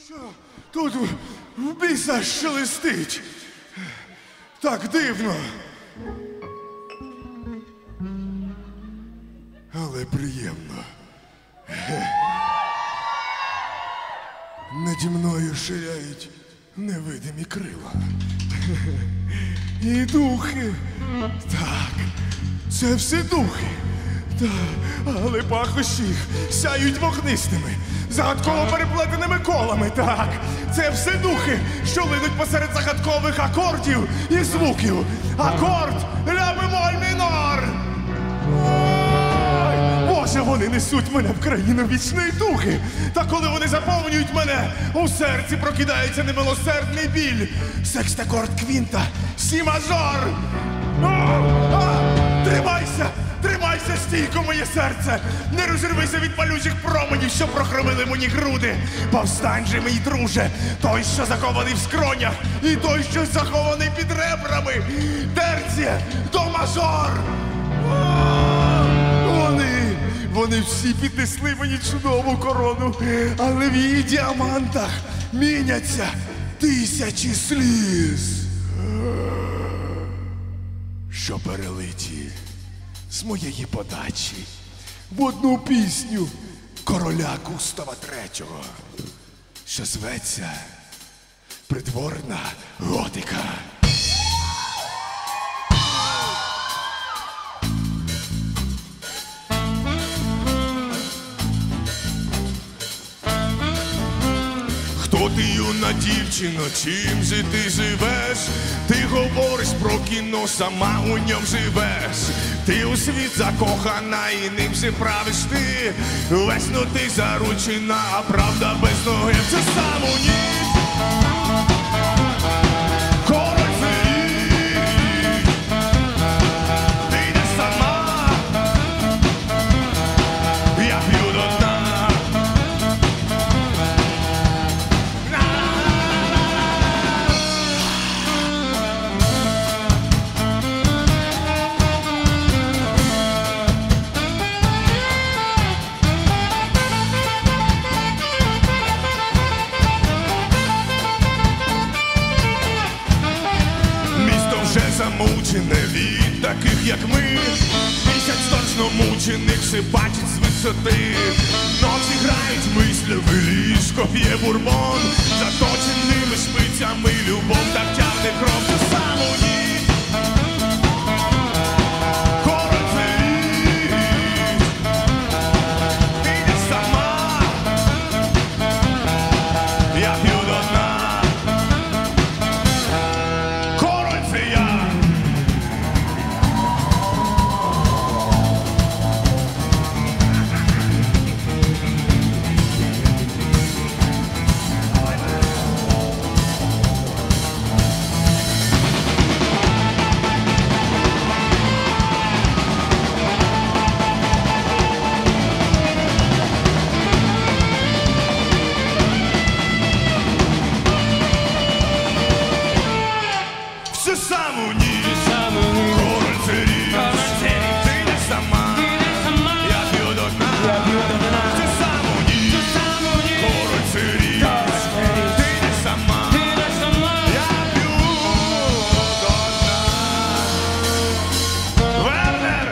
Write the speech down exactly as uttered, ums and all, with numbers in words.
Що тут в біса шелестить? Так дивно. Але приємно. Наді мною ширяють невидимі крила. І духи. Так, це все духи. Так, але пахощі їх сяють вогнистими, загадково переплетеними колами. Так, це все духи, що линуть посеред загадкових акордів і звуків. Акорд ля бемоль мінор. Ой, Боже, вони несуть мене в країну вічної туги. Та коли вони заповнюють мене, у серці прокидається немилосердний біль. Секстакорд квінта, сі мажор. О, а, тримайся! Тримайся стійко, моє серце! Не розірвися від палючих променів, що прохромили мені груди! Повстань же, мій друже! Той, що захований в скронях, і той, що захований під ребрами! Терція, до мажор! Вони, вони всі піднесли мені чудову корону, але в її діамантах міняться тисячі сліз, що перелиті з моєї подачі в одну пісню короля Густава третього, що зветься «Придворна готика». Хто ти, юна дівчино, чим же ти живеш? Ти говориш про кіно, сама у ньому живеш. Ти у світ закохана і ним же правиш ти. Весно ти заручена, а правда без ноги. Це сам у ніч король феї. Ти йдеш сама, я п'ю до дна. Замучене від таких, як ми. Місяць точно мучених все бачить з висоти. Ночі грають мислями, ліжко п'є бурбон. Заточеними шпицями любов так тягне кров. Це сам у ніч король феї. Ти йдеш сама, я п'ю до дна. Це сам у ніч король феї. Ти йдеш сама, я п'ю до дна. Це сам у ніч король феї. Ти йдеш сама, я п'ю до дна. Вернер!